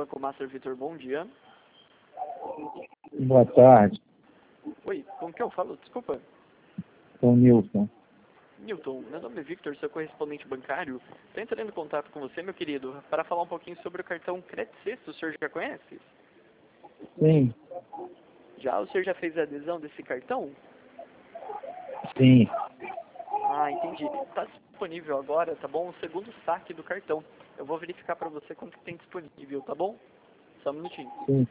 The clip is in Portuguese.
Banco Master Vitor, bom dia. Boa tarde, Oi, com quem eu falo? Desculpa. sou o Nilson. Newton, meu nome é Victor, sou correspondente bancário. Estou entrando em contato com você, meu querido, para falar um pouquinho sobre o cartão Crédito Sexto. O senhor já conhece? Sim, Já? O senhor já fez a adesão desse cartão? sim, Ah, entendi. Está disponível agora, tá bom? O segundo saque do cartão. Eu vou verificar para você quanto que tem disponível, tá bom? Só um minutinho. sim.